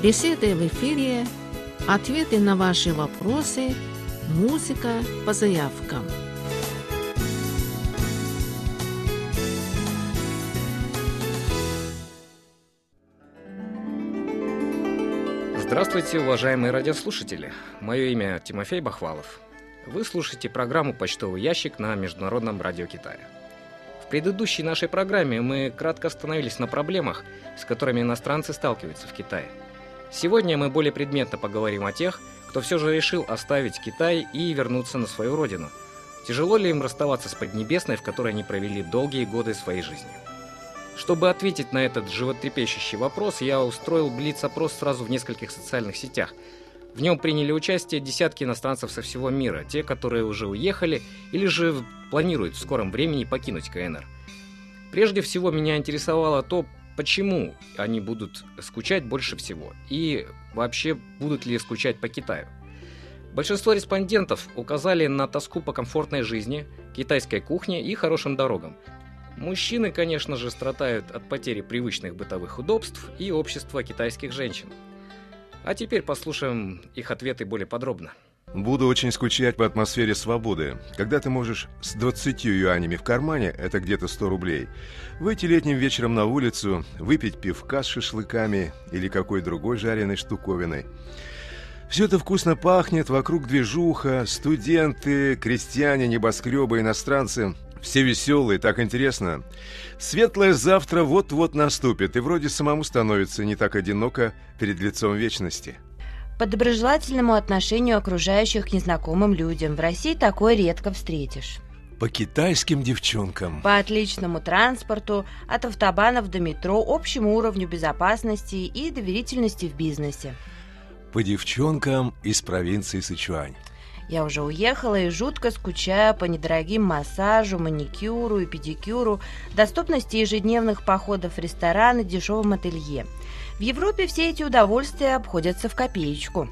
Беседы в эфире, ответы на ваши вопросы, музыка по заявкам. Здравствуйте, уважаемые радиослушатели! Мое имя Тимофей Бахвалов. Вы слушаете программу «Почтовый ящик» на Международном радио Китая. В предыдущей нашей программе мы кратко остановились на проблемах, с которыми иностранцы сталкиваются в Китае. Сегодня мы более предметно поговорим о тех, кто все же решил оставить Китай и вернуться на свою родину. Тяжело ли им расставаться с Поднебесной, в которой они провели долгие годы своей жизни? Чтобы ответить на этот животрепещущий вопрос, я устроил блиц-опрос сразу в нескольких социальных сетях. В нем приняли участие десятки иностранцев со всего мира, те, которые уже уехали или же планируют в скором времени покинуть КНР. Прежде всего, меня интересовало то, почему они будут скучать больше всего и вообще будут ли скучать по Китаю. Большинство респондентов указали на тоску по комфортной жизни, китайской кухне и хорошим дорогам. Мужчины, конечно же, страдают от потери привычных бытовых удобств и общества китайских женщин. А теперь послушаем их ответы более подробно. Буду очень скучать по атмосфере свободы, когда ты можешь с 20 юанями в кармане, это где-то 100 рублей, выйти летним вечером на улицу, выпить пивка с шашлыками или какой другой жареной штуковиной. Все это вкусно пахнет, вокруг движуха, студенты, крестьяне, небоскребы, иностранцы. Все веселые, так интересно. Светлое завтра вот-вот наступит, и вроде самому становится не так одиноко перед лицом вечности. По доброжелательному отношению окружающих к незнакомым людям в России такое редко встретишь. По китайским девчонкам. По отличному транспорту, от автобанов до метро, общему уровню безопасности и доверительности в бизнесе. По девчонкам из провинции Сычуань. Я уже уехала и жутко скучаю по недорогим массажу, маникюру и педикюру, доступности ежедневных походов в рестораны, дешевом ателье. В Европе все эти удовольствия обходятся в копеечку.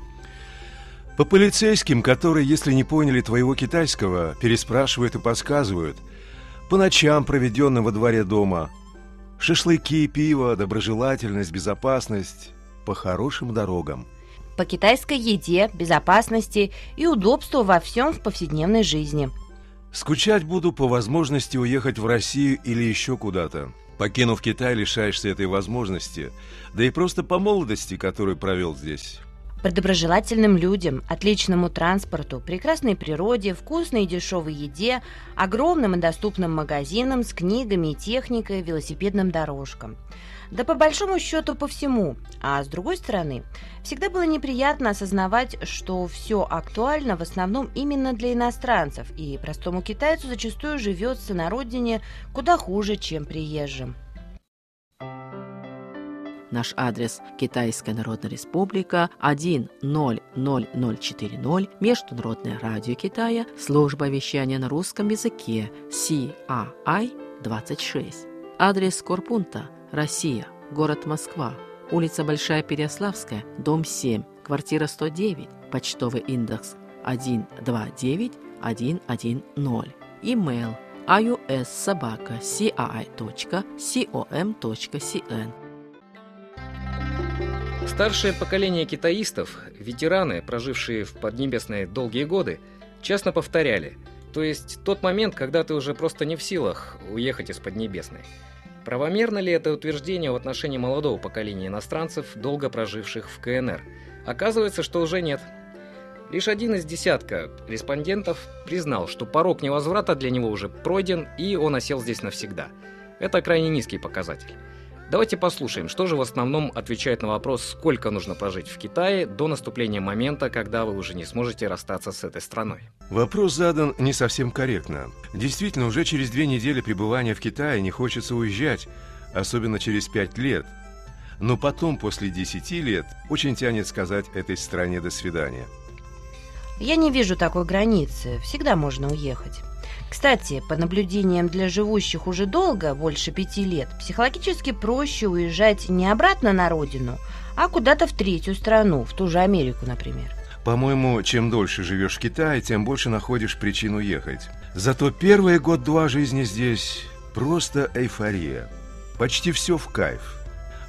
По полицейским, которые, если не поняли твоего китайского, переспрашивают и подсказывают. По ночам, проведенным во дворе дома. Шашлыки, пиво, доброжелательность, безопасность. По хорошим дорогам. По китайской еде, безопасности и удобству во всем в повседневной жизни. Скучать буду по возможности уехать в Россию или еще куда-то. Покинув Китай, лишаешься этой возможности, да и просто по молодости, которую провел здесь. По доброжелательным людям, отличному транспорту, прекрасной природе, вкусной и дешевой еде, огромным и доступным магазинам с книгами и техникой, велосипедным дорожкам. Да по большому счету по всему. А с другой стороны, всегда было неприятно осознавать, что все актуально в основном именно для иностранцев, и простому китайцу зачастую живется на родине куда хуже, чем приезжим. Наш адрес: Китайская Народная Республика, 1000040, Международное радио Китая, служба вещания на русском языке, CRI-26. Адрес корпункта: Россия, город Москва, улица Большая Переяславская, дом 7, квартира 109, почтовый индекс 129110. Имейл: ius@cri.com.cn. Старшее поколение китаистов, ветераны, прожившие в Поднебесной долгие годы, часто повторяли, то есть тот момент, когда ты уже просто не в силах уехать из Поднебесной. Правомерно ли это утверждение в отношении молодого поколения иностранцев, долго проживших в КНР? Оказывается, что уже нет. Лишь один из десятка респондентов признал, что порог невозврата для него уже пройден, и он осел здесь навсегда. Это крайне низкий показатель. Давайте послушаем, что же в основном отвечает на вопрос, сколько нужно прожить в Китае до наступления момента, когда вы уже не сможете расстаться с этой страной. Вопрос задан не совсем корректно. Действительно, уже через 2 недели пребывания в Китае не хочется уезжать, особенно через 5 лет. Но потом, после 10 лет, очень тянет сказать этой стране «до свидания». Я не вижу такой границы, всегда можно уехать. Кстати, по наблюдениям для живущих уже долго, больше 5 лет, психологически проще уезжать не обратно на родину, а куда-то в третью страну, в ту же Америку, например. По-моему, чем дольше живешь в Китае, тем больше находишь причин уехать. Зато первый год-два жизни здесь просто эйфория. Почти все в кайф.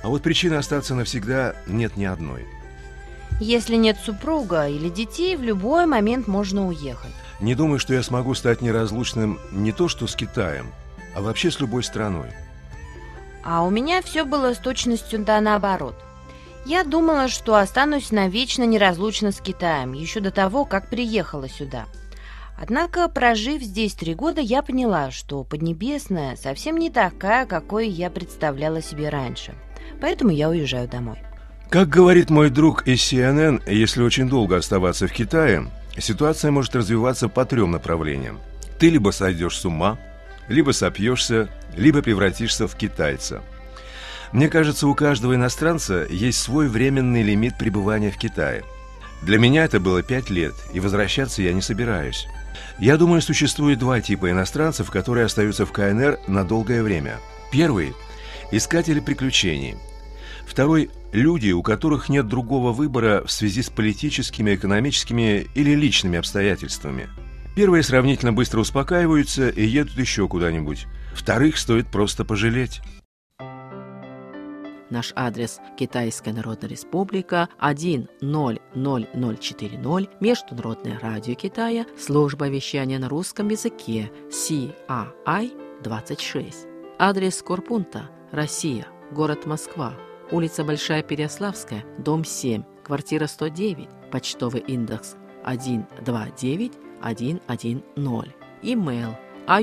А вот причины остаться навсегда нет ни одной. Если нет супруга или детей, в любой момент можно уехать. Не думаю, что я смогу стать неразлучным не то что с Китаем, а вообще с любой страной. А у меня все было с точностью да наоборот. Я думала, что останусь навечно неразлучна с Китаем, еще до того, как приехала сюда. Однако, прожив здесь 3 года, я поняла, что Поднебесная совсем не такая, какой я представляла себе раньше. Поэтому я уезжаю домой. Как говорит мой друг из CNN, если очень долго оставаться в Китае, ситуация может развиваться по 3 направлениям. Ты либо сойдешь с ума, либо сопьешься, либо превратишься в китайца. Мне кажется, у каждого иностранца есть свой временный лимит пребывания в Китае. Для меня это было 5 лет, и возвращаться я не собираюсь. Я думаю, существует 2 типа иностранцев, которые остаются в КНР на долгое время. Первый – искатели приключений. Второй – люди, у которых нет другого выбора в связи с политическими, экономическими или личными обстоятельствами. Первые сравнительно быстро успокаиваются и едут еще куда-нибудь. Вторых стоит просто пожалеть. Наш адрес – Китайская Народная Республика, 1000040, Международное радио Китая, служба вещания на русском языке, CRI-26. Адрес корпункта – Россия, город Москва, улица Большая Переяславская, дом 7, квартира 109, почтовый индекс 129110. Имейл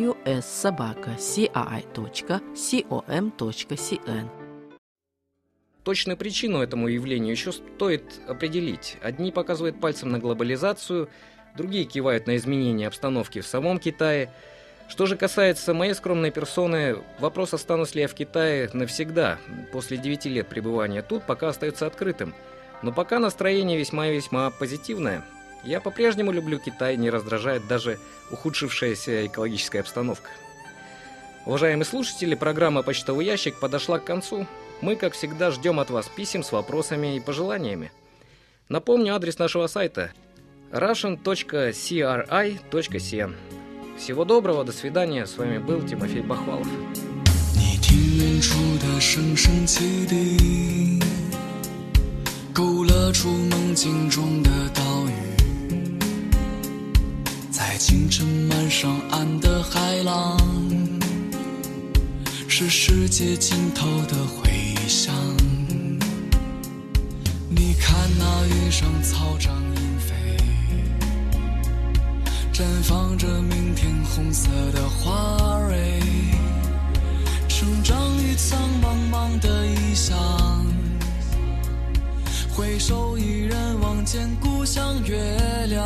ius@cri.com.cn. Точную причину этому явлению еще стоит определить. Одни показывают пальцем на глобализацию, другие кивают на изменение обстановки в самом Китае. Что же касается моей скромной персоны, вопрос, останусь ли я в Китае навсегда, после 9 лет пребывания тут, пока остается открытым. Но пока настроение весьма-весьма позитивное. Я по-прежнему люблю Китай, не раздражает даже ухудшившаяся экологическая обстановка. Уважаемые слушатели, программа «Почтовый ящик» подошла к концу. Мы, как всегда, ждем от вас писем с вопросами и пожеланиями. Напомню адрес нашего сайта russian.cri.cn. Всего доброго, до свидания. С вами был Тимофей Бахвалов. 绽放着明天红色的花蕊，生长于苍茫茫的异乡。回首依然望见故乡月亮。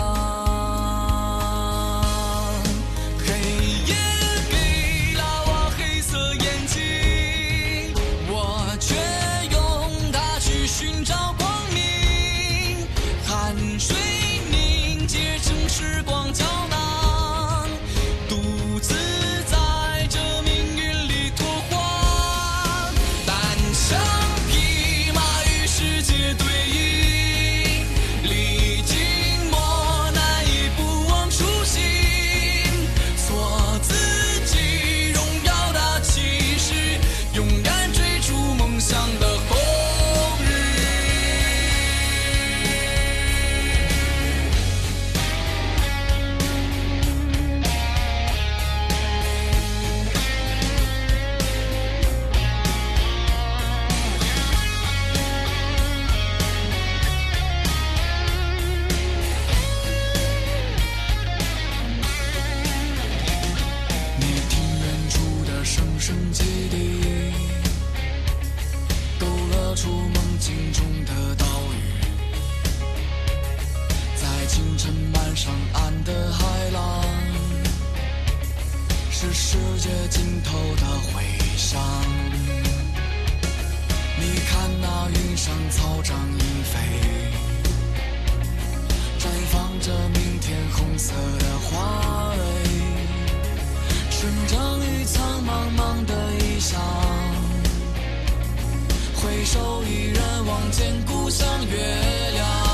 黑夜给了我黑色眼睛，我却用它去寻找光明。汗水凝结成时光胶囊，独自在这命运里拓荒。单枪匹马与世界对应，历经磨难亦不忘初心，做自己荣耀的骑士，勇敢追逐梦想的红日。你听远处的声声击笛，勾勒出梦境中的岛屿，在清晨漫上岸的海浪，是世界尽头的回响。你看那云上草长莺飞，绽放着明天红色的花蕊，生长于苍茫茫的异乡。回首依然望见故乡月亮。